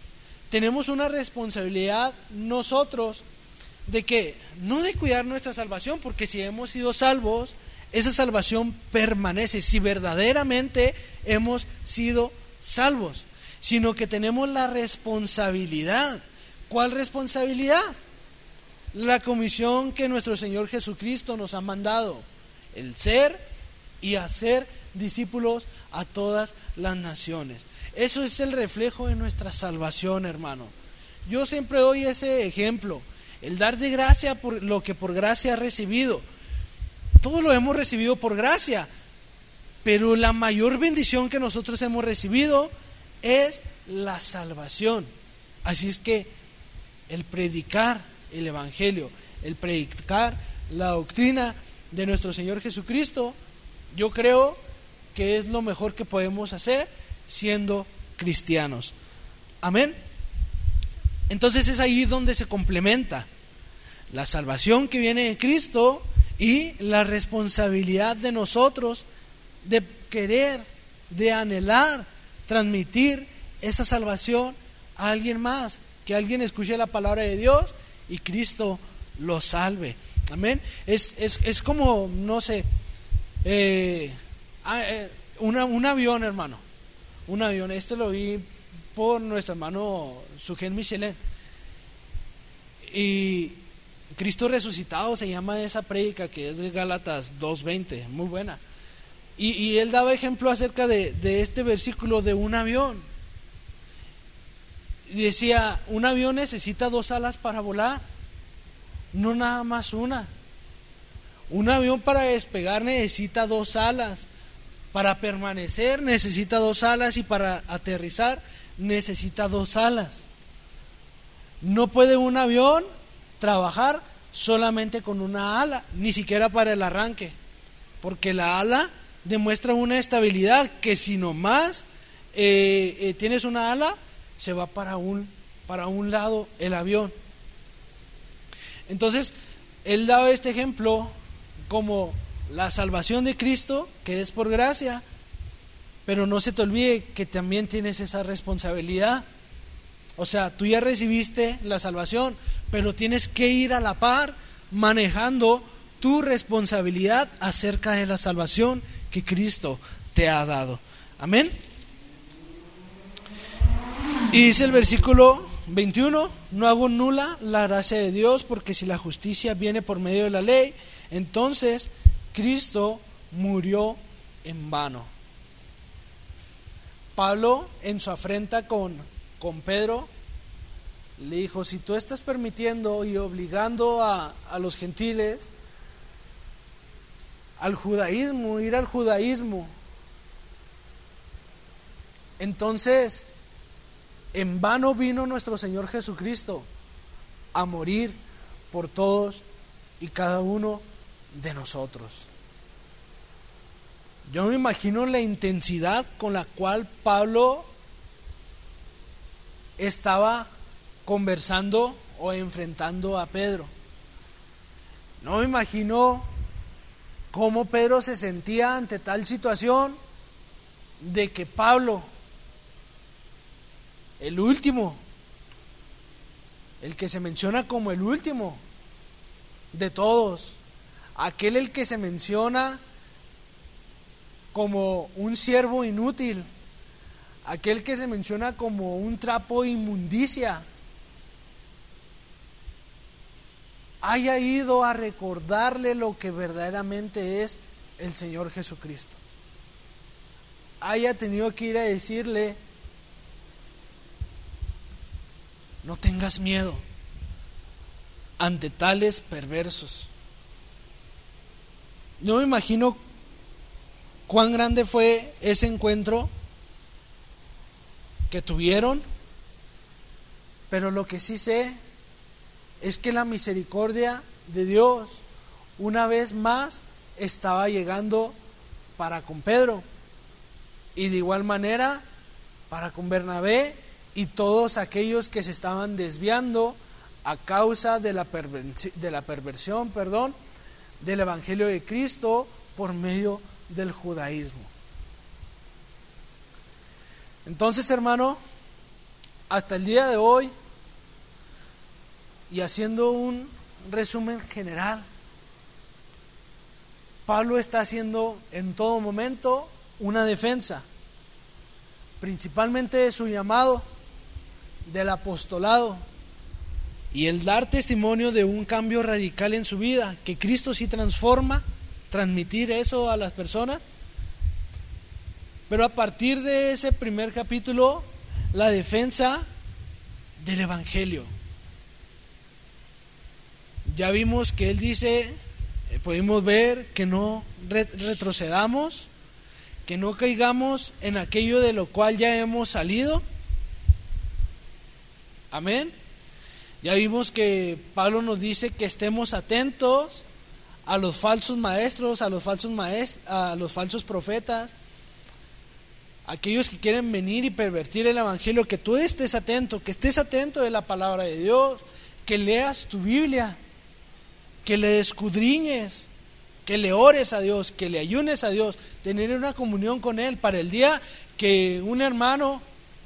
Speaker 1: tenemos una responsabilidad nosotros de que, no de cuidar nuestra salvación, porque si hemos sido salvos, esa salvación permanece, si verdaderamente hemos sido salvos, sino que tenemos la responsabilidad. ¿Cuál responsabilidad? La comisión que nuestro Señor Jesucristo nos ha mandado, el ser y hacer discípulos a todas las naciones. Eso es el reflejo de nuestra salvación, hermano. Yo siempre doy ese ejemplo, el dar de gracia por lo que por gracia ha recibido. Todo lo hemos recibido por gracia, pero la mayor bendición que nosotros hemos recibido es la salvación. Así es que el predicar el evangelio, el predicar la doctrina de nuestro Señor Jesucristo, yo creo que es lo mejor que podemos hacer siendo cristianos. Amén. Entonces es ahí donde se complementa la salvación que viene de Cristo y la responsabilidad de nosotros de querer, de anhelar, transmitir esa salvación a alguien más, que alguien escuche la palabra de Dios y Cristo lo salve. Amén. Es, es, es como, no sé, eh, una, un avión, hermano. Un avión. Este lo vi por nuestro hermano Sugen Michelin. Y Cristo resucitado se llama esa prédica, que es de Gálatas dos veinte, muy buena. Y, y él daba ejemplo acerca de, de este versículo de un avión. Y decía, un avión necesita dos alas para volar, no nada más una. Un avión para despegar necesita dos alas, para permanecer necesita dos alas y para aterrizar necesita dos alas. No puede un avión trabajar solamente con una ala, ni siquiera para el arranque, porque la ala demuestra una estabilidad que si nomás eh, eh, tienes una ala, se va para un, para un lado el avión. Entonces, él daba este ejemplo como la salvación de Cristo, que es por gracia, pero no se te olvide que también tienes esa responsabilidad. O sea, tú ya recibiste la salvación, pero tienes que ir a la par manejando tu responsabilidad acerca de la salvación que Cristo te ha dado. Amén. Y dice el versículo veintiuno, no hago nula la gracia de Dios, porque si la justicia viene por medio de la ley, entonces Cristo murió en vano. Pablo, en su afrenta con, con Pedro, le dijo, si tú estás permitiendo y obligando a, a los gentiles al judaísmo, ir al judaísmo, entonces en vano vino nuestro Señor Jesucristo a morir por todos y cada uno de nosotros. Yo me imagino la intensidad con la cual Pablo estaba conversando o enfrentando a Pedro. No me imagino cómo Pedro se sentía ante tal situación de que Pablo, el último, el que se menciona como el último de todos, aquel el que se menciona como un siervo inútil, aquel que se menciona como un trapo de inmundicia, haya ido a recordarle lo que verdaderamente es el Señor Jesucristo, haya tenido que ir a decirle, no tengas miedo ante tales perversos. No me imagino cuán grande fue ese encuentro que tuvieron, pero lo que sí sé es que la misericordia de Dios una vez más estaba llegando para con Pedro, y de igual manera para con Bernabé y todos aquellos que se estaban desviando a causa de la perversión, de la perversión, perdón, del evangelio de Cristo por medio del judaísmo. Entonces, hermano, hasta el día de hoy, y haciendo un resumen general, Pablo está haciendo en todo momento una defensa, principalmente de su llamado, del apostolado, y el dar testimonio de un cambio radical en su vida, que Cristo sí transforma, transmitir eso a las personas. Pero a partir de ese primer capítulo, la defensa del Evangelio. Ya vimos que él dice, eh, pudimos ver que no re- retrocedamos, que no caigamos en aquello de lo cual ya hemos salido. Amén. Ya vimos que Pablo nos dice que estemos atentos a los falsos maestros, a los falsos maest- a los falsos profetas, aquellos que quieren venir y pervertir el Evangelio, que tú estés atento, que estés atento de la palabra de Dios, que leas tu Biblia, que le escudriñes, que le ores a Dios, que le ayunes a Dios, tener una comunión con Él para el día que un hermano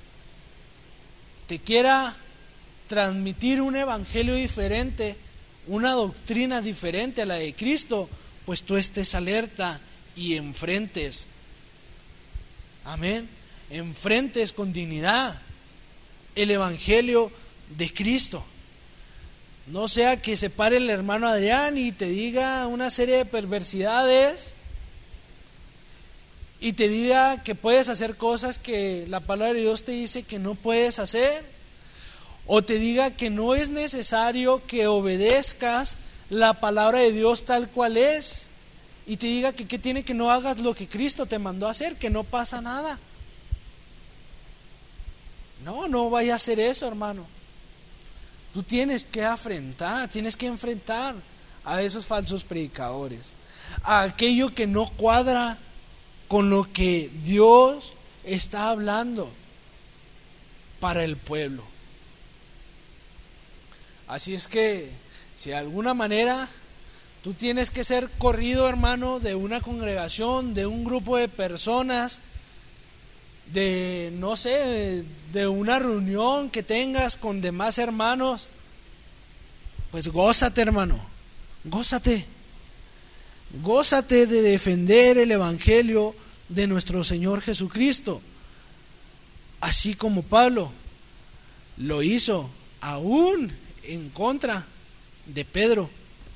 Speaker 1: te quiera transmitir un evangelio diferente, una doctrina diferente a la de Cristo, pues tú estés alerta y enfrentes. Amén. Enfrentes con dignidad el evangelio de Cristo. No sea que se pare el hermano Adrián y te diga una serie de perversidades y te diga que puedes hacer cosas que la palabra de Dios te dice que no puedes hacer, o te diga que no es necesario que obedezcas la palabra de Dios tal cual es, y te diga que qué tiene que no hagas lo que Cristo te mandó a hacer, que no pasa nada. No, no vaya a hacer eso, hermano. Tú tienes que afrentar, tienes que enfrentar a esos falsos predicadores, a aquello que no cuadra con lo que Dios está hablando para el pueblo. Así es que, si de alguna manera tú tienes que ser corrido, hermano, de una congregación, de un grupo de personas, de, no sé, de una reunión que tengas con demás hermanos, pues gózate, hermano, gózate, gózate de defender el evangelio de nuestro Señor Jesucristo, así como Pablo lo hizo aún en contra de Pedro,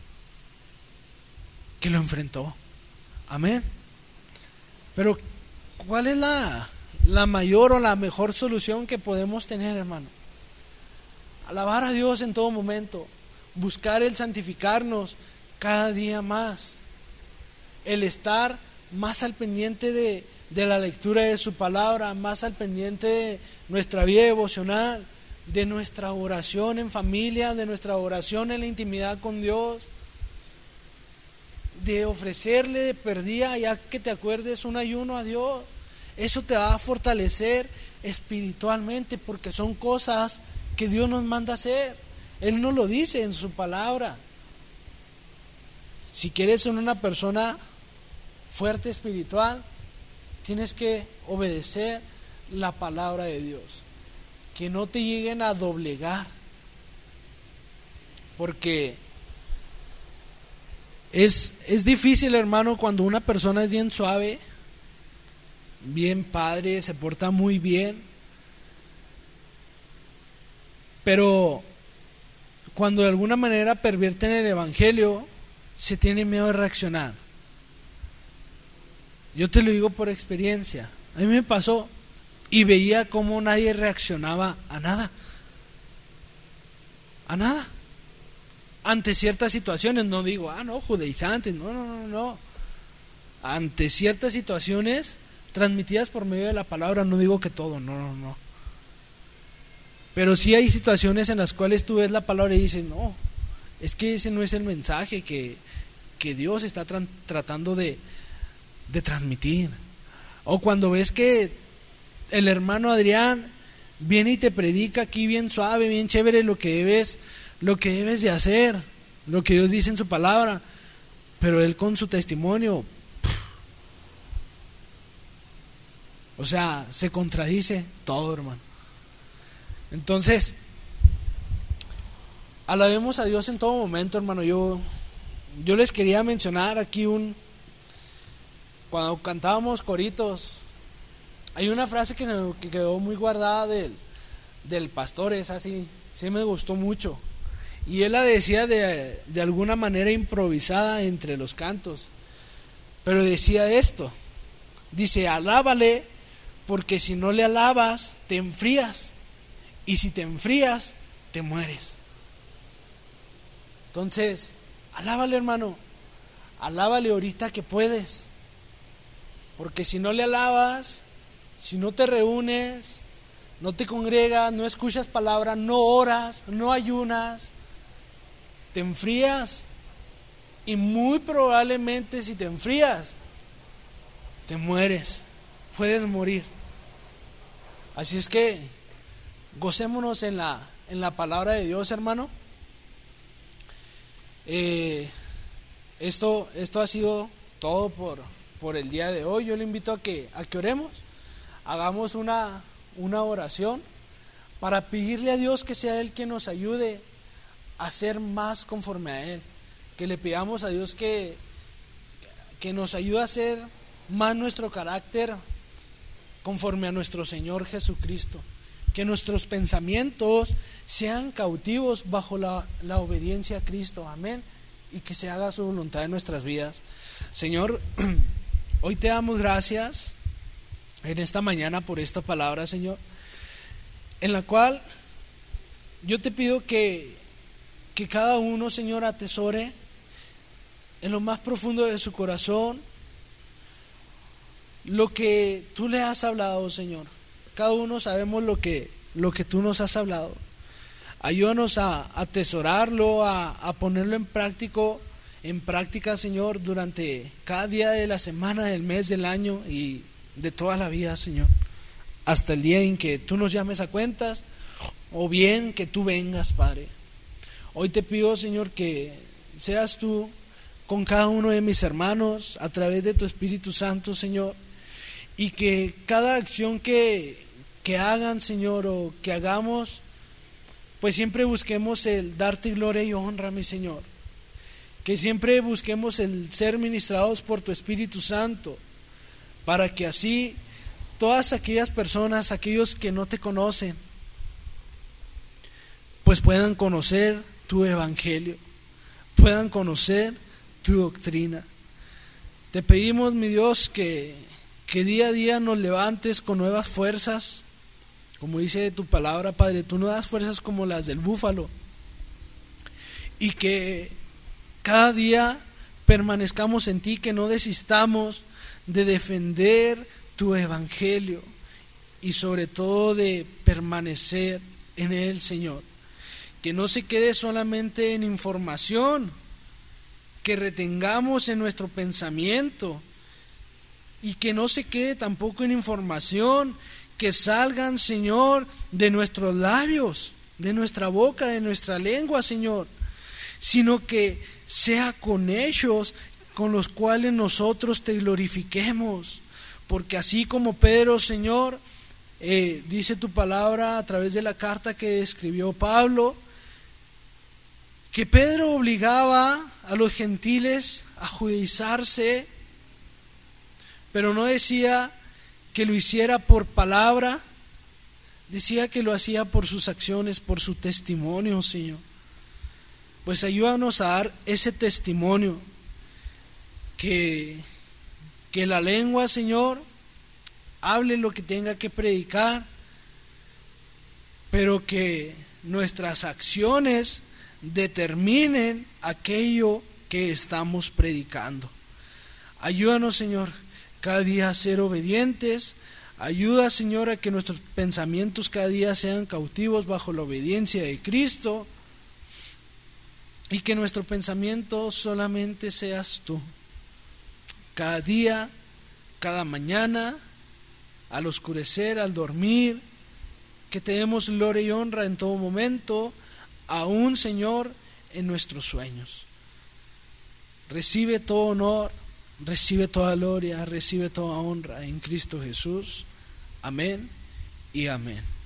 Speaker 1: que lo enfrentó. Amén. Pero ¿cuál es la, la mayor o la mejor solución que podemos tener, hermano? Alabar a Dios en todo momento, buscar el santificarnos cada día más, el estar más al pendiente de, de la lectura de su palabra, más al pendiente de nuestra vida devocional, de nuestra oración en familia, de nuestra oración en la intimidad con Dios, de ofrecerle de perdida, ya que te acuerdes, un ayuno a Dios. Eso te va a fortalecer espiritualmente, porque son cosas que Dios nos manda hacer. Él nos lo dice en su palabra. Si quieres ser una persona fuerte espiritual, tienes que obedecer la palabra de Dios, que no te lleguen a doblegar, porque es, es difícil, hermano, cuando una persona es bien suave, bien padre, se porta muy bien, pero cuando de alguna manera pervierten el evangelio, se tiene miedo de reaccionar. Yo te lo digo por experiencia, a mí me pasó. Y veía cómo nadie reaccionaba a nada. A nada. Ante ciertas situaciones, no digo, ah, no, judaizantes, no, no, no, no. Ante ciertas situaciones transmitidas por medio de la palabra, no digo que todo, no, no, no. Pero sí hay situaciones en las cuales tú ves la palabra y dices, no, es que ese no es el mensaje que, que Dios está tra- tratando de, de transmitir. O cuando ves que el hermano Adrián viene y te predica aquí bien suave, bien chévere lo que debes, lo que debes de hacer, lo que Dios dice en su palabra, pero él con su testimonio, pff, o sea, se contradice todo, hermano. Entonces, alabemos a Dios en todo momento, hermano. Yo, yo les quería mencionar aquí un, cuando cantábamos coritos, hay una frase que, que quedó muy guardada del, del pastor, esa sí, sí me gustó mucho. Y él la decía de, de alguna manera improvisada entre los cantos. Pero decía esto, dice, alábale, porque si no le alabas, te enfrías. Y si te enfrías, te mueres. Entonces, alábale, hermano. Alábale ahorita que puedes. Porque si no le alabas, si no te reúnes, no te congregas, no escuchas palabra, no oras, no ayunas, te enfrías. Y muy probablemente si te enfrías, te mueres, puedes morir. Así es que gocémonos en la, en la palabra de Dios, hermano. Eh, esto, esto ha sido todo por, por el día de hoy. Yo le invito a que, a que oremos, hagamos una, una oración para pedirle a Dios que sea Él quien nos ayude a ser más conforme a Él. Que le pidamos a Dios que, que nos ayude a hacer más nuestro carácter conforme a nuestro Señor Jesucristo. Que nuestros pensamientos sean cautivos bajo la, la obediencia a Cristo. Amén. Y que se haga su voluntad en nuestras vidas. Señor, hoy te damos gracias en esta mañana por esta palabra, Señor, en la cual yo te pido que, que cada uno, Señor, atesore en lo más profundo de su corazón lo que tú le has hablado, Señor. Cada uno sabemos lo que, lo que tú nos has hablado. Ayúdanos a atesorarlo, a, a ponerlo en práctico, en práctica, Señor, durante cada día de la semana, del mes, del año y de toda la vida, Señor, hasta el día en que tú nos llames a cuentas o bien que tú vengas, Padre. Hoy te pido, Señor, que seas tú con cada uno de mis hermanos a través de tu Espíritu Santo, Señor, y que cada acción que, que hagan, Señor, o que hagamos, pues siempre busquemos el darte gloria y honra, mi Señor. Que siempre busquemos el ser ministrados por tu Espíritu Santo, para que así todas aquellas personas, aquellos que no te conocen, pues puedan conocer tu evangelio, puedan conocer tu doctrina. Te pedimos, mi Dios, que, que día a día nos levantes con nuevas fuerzas, como dice tu palabra, Padre, tú no das fuerzas como las del búfalo, y que cada día permanezcamos en ti, que no desistamos de defender tu evangelio y sobre todo de permanecer en él, Señor. Que no se quede solamente en información, que retengamos en nuestro pensamiento y que no se quede tampoco en información, que salgan, Señor, de nuestros labios, de nuestra boca, de nuestra lengua, Señor, sino que sea con ellos con los cuales nosotros te glorifiquemos, porque así como Pedro, Señor, eh, dice tu palabra a través de la carta que escribió Pablo, que Pedro obligaba a los gentiles a judaizarse, pero no decía que lo hiciera por palabra, decía que lo hacía por sus acciones, por su testimonio, Señor. Pues ayúdanos a dar ese testimonio, que, que la lengua, Señor, hable lo que tenga que predicar, pero que nuestras acciones determinen aquello que estamos predicando. Ayúdanos, Señor, cada día a ser obedientes. Ayuda, Señor, a que nuestros pensamientos cada día sean cautivos bajo la obediencia de Cristo, y que nuestro pensamiento solamente seas tú. Cada día, cada mañana, al oscurecer, al dormir, que te demos gloria y honra en todo momento, aún, Señor, en nuestros sueños. Recibe todo honor, recibe toda gloria, recibe toda honra en Cristo Jesús. Amén y amén.